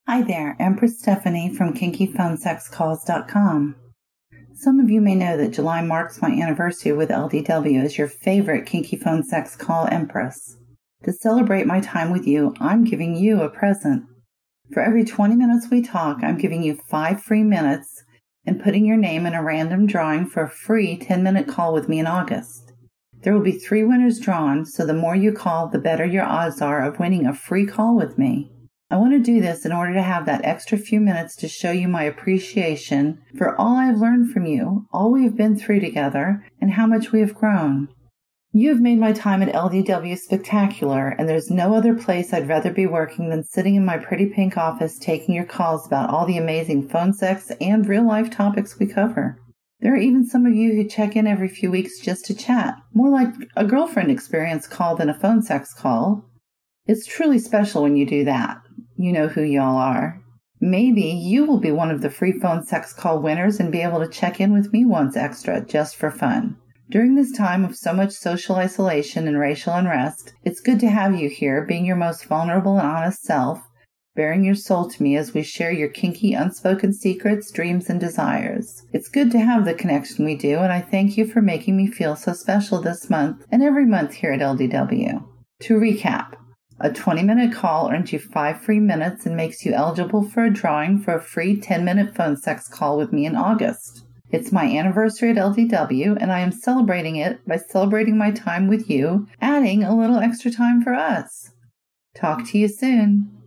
Hi there, Empress Stephanie from KinkyPhoneSexCalls.com. Some of you may know that July marks my anniversary with LDW as your favorite Kinky Phone Sex Call Empress. To celebrate my time with you, I'm giving you a present. For every 20 minutes we talk, I'm giving you 5 free minutes and putting your name in a random drawing for a free 10-minute call with me in August. There will be 3 winners drawn, so the more you call, the better your odds are of winning a free call with me. I want to do this in order to have that extra few minutes to show you my appreciation for all I have learned from you, all we have been through together, and how much we have grown. You have made my time at LDW spectacular, and there's no other place I'd rather be working than sitting in my pretty pink office taking your calls about all the amazing phone sex and real-life topics we cover. There are even some of you who check in every few weeks just to chat, more like a girlfriend experience call than a phone sex call. It's truly special when you do that. You know who y'all are. Maybe you will be one of the free phone sex call winners and be able to check in with me once extra, just for fun. During this time of so much social isolation and racial unrest, it's good to have you here, being your most vulnerable and honest self, bearing your soul to me as we share your kinky, unspoken secrets, dreams, and desires. It's good to have the connection we do, and I thank you for making me feel so special this month and every month here at LDW. To recap, a 20-minute call earns you 5 free minutes and makes you eligible for a drawing for a free 10-minute phone sex call with me in August. It's my anniversary at LDW, and I am celebrating it by celebrating my time with you, adding a little extra time for us. Talk to you soon.